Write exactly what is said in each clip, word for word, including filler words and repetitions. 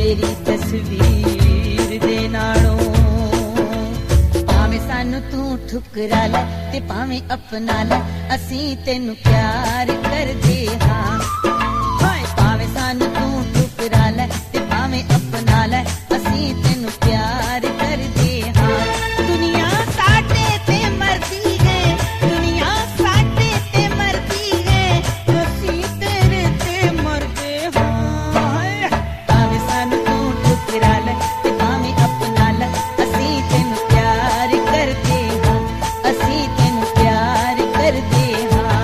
तेरी तस्वीर दे नालों। भावें सानू तू ठुकरा लै ते भावें अपना लै, असीं तेनू प्यार करदे हां। भावें सानू तू ठुकरा लै ते भावें अपना लै, असीं तेनू प्यार करदे हां। दुनिया साडे ते मरदी है, दुनिया साडे ते मरदी है, असीं तेरे ते मरदे हां। भावें सानू तू ठुकरा लै ते भावें अपना लै, असीं तेनू प्यार करदे हां, असीं तेनू प्यार करदे हां।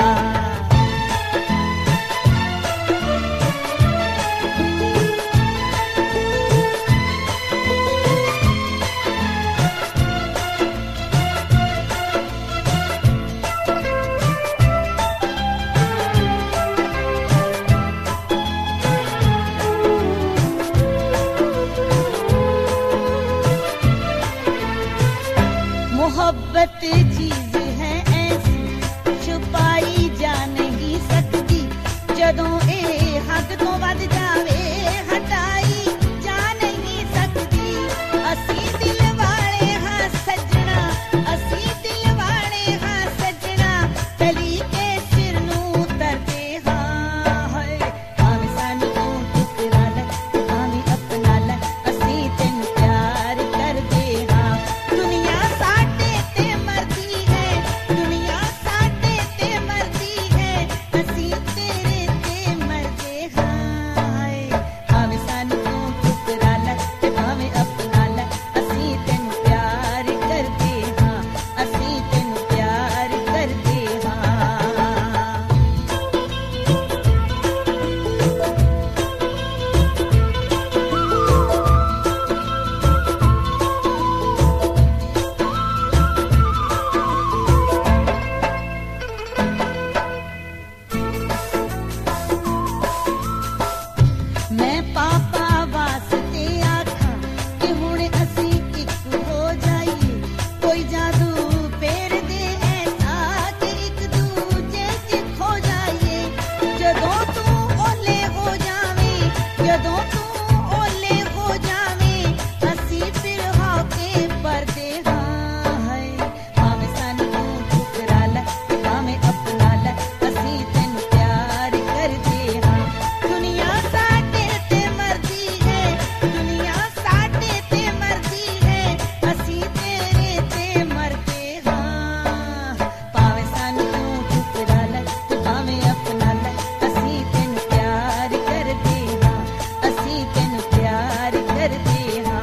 मोहब्बत चीज है ऐसी छुपाई जा नहीं सकती, जदों ए हद तो वध जावे हटाई जा नहीं सकती। असी दिल वाले हाँ सजना, असी दिल वाले हाँ सजना, तली के सिर नू तरदे हाँ। भावें सानू तू ठुकरा लै ते भावें अपना लै, असी तेनू प्यार करदे हां। दुनिया साडे ते मरदी है, दुनिया साडे ते मरदी है, असीं तेरे ते मरदे हां। भावें सानू तू ठुकरा लै ते भावें अपना लै, असीं तेनू प्यार करदे हां, असीं तेनू प्यार करदे हां। मैं पापा वास्ते आखां कि हुण असीं इक हो जाइए, कोई जादू फेर दे ऐसा कि इक दूजे च खो जाइए। जदों तू ओले हो जावें, जदों तू ओले हो जावें, असीं फिर होके परदे हां। भावें सानू तू ठुकरा लै ते भावें अपना लै, असीं तेनू प्यार करदे हां। दुनिया साडे ते मरदी है, दुनिया साडे ते मरदी है, असीं तेरे ते मरदे हां। भावें सानू तू ठुकरा लै ते भावें अपना लै, असीं तेनू प्यार करदे हां, असीं तेनू प्यार करदे हां।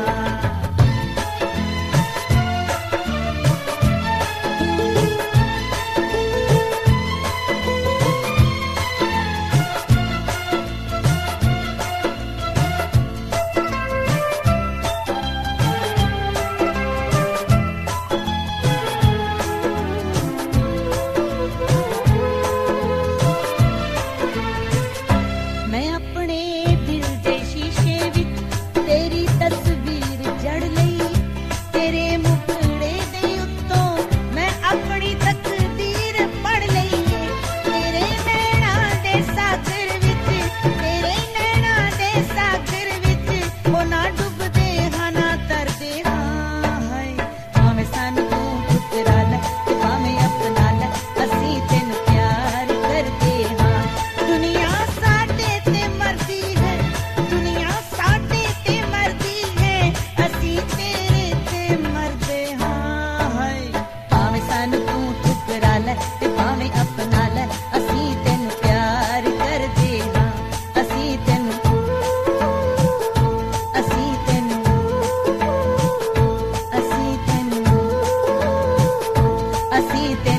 मैं अपने दिल दे शीशे विच तेरी तस्वीर जड़ लई, तेरे मुखड़े दे उत्तों मैं अपनी तकदीर पढ़ लई। तेरे नैना दे सागर विच, तेरे नैना दे सागर विच, ओ ना डुबदे हां ना तरदे हां। भावें सानू तू ठुकरा लै ते भावें अपना लै, असीं तेनू प्यार करदे हां। दुनिया साडे ते मरदी है, दुनिया साडे ते मरदी है, असीं तेरे ते मरदे हां। भावें सानू तू ठुकरा लै ते भावें अपना लै, असीं तेनू प्यार करदे हां, असीं तेनू, असीं तेनू, असीं तेनू, असीं तेनू